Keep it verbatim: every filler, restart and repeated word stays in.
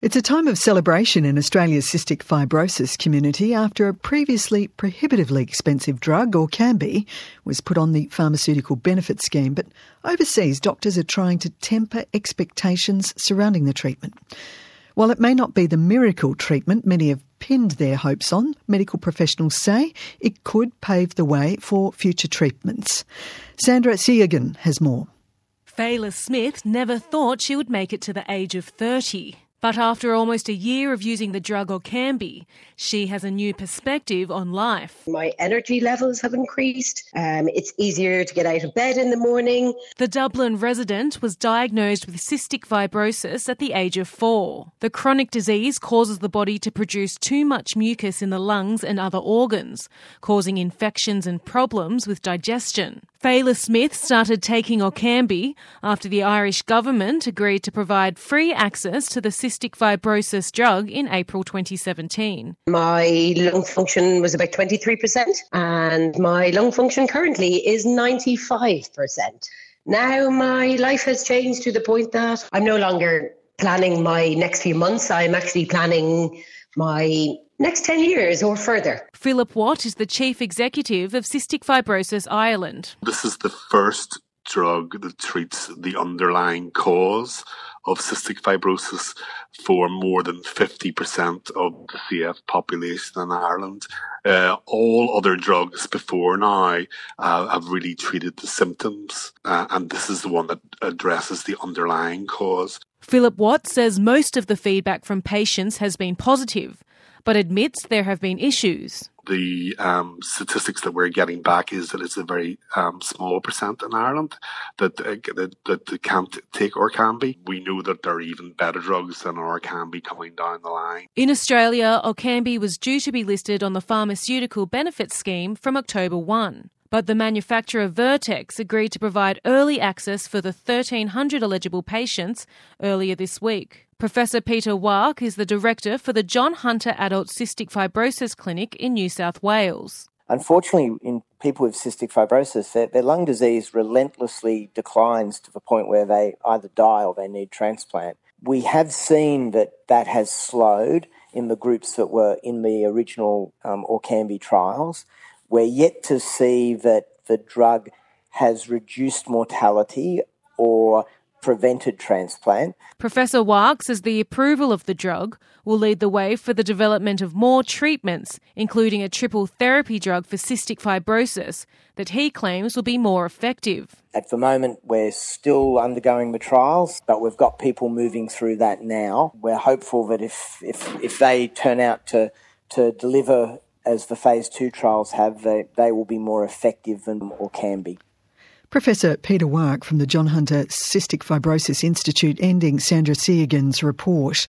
It's a time of celebration in Australia's cystic fibrosis community after a previously prohibitively expensive drug, Orkambi, was put on the pharmaceutical benefit scheme. But overseas, doctors are trying to temper expectations surrounding the treatment. While it may not be the miracle treatment many have pinned their hopes on, medical professionals say it could pave the way for future treatments. Sandra Siagan has more. Fayla Smith never thought she would make it to the age of thirty. But after almost a year of using the drug Orkambi, she has a new perspective on life. My energy levels have increased. Um, it's easier to get out of bed in the morning. The Dublin resident was diagnosed with cystic fibrosis at the age of four. The chronic disease causes the body to produce too much mucus in the lungs and other organs, causing infections and problems with digestion. Fayla Smith started taking Orkambi after the Irish government agreed to provide free access to the cystic fibrosis drug in April twenty seventeen. My lung function was about twenty-three percent and my lung function currently is ninety-five percent. Now my life has changed to the point that I'm no longer planning my next few months. I'm actually planning my next ten years or further. Philip Watt is the Chief Executive of Cystic Fibrosis Ireland. This is the first drug that treats the underlying cause of cystic fibrosis for more than fifty percent of the C F population in Ireland. Uh, all other drugs before now uh, have really treated the symptoms, uh, and this is the one that addresses the underlying cause. Philip Watt says most of the feedback from patients has been positive, but admits there have been issues. The um, statistics that we're getting back is that it's a very um, small percent in Ireland that, uh, that that can't take Orkambi. We know that there are even better drugs than Orkambi coming down the line. In Australia, Orkambi was due to be listed on the pharmaceutical benefit scheme from October first. But the manufacturer Vertex agreed to provide early access for the thirteen hundred eligible patients earlier this week. Professor Peter Wark is the director for the John Hunter Adult Cystic Fibrosis Clinic in New South Wales. Unfortunately, in people with cystic fibrosis, their, their lung disease relentlessly declines to the point where they either die or they need transplant. We have seen that that has slowed in the groups that were in the original um, Orkambi trials. We're yet to see that the drug has reduced mortality or prevented transplant. Professor Wark says the approval of the drug will lead the way for the development of more treatments, including a triple therapy drug for cystic fibrosis that he claims will be more effective. At the moment, we're still undergoing the trials, but we've got people moving through that now. We're hopeful that if if, if they turn out to, to deliver as the phase two trials have, they, they will be more effective than Orkambi. Professor Peter Wark from the John Hunter Cystic Fibrosis Institute ending Sandra Siagan's report.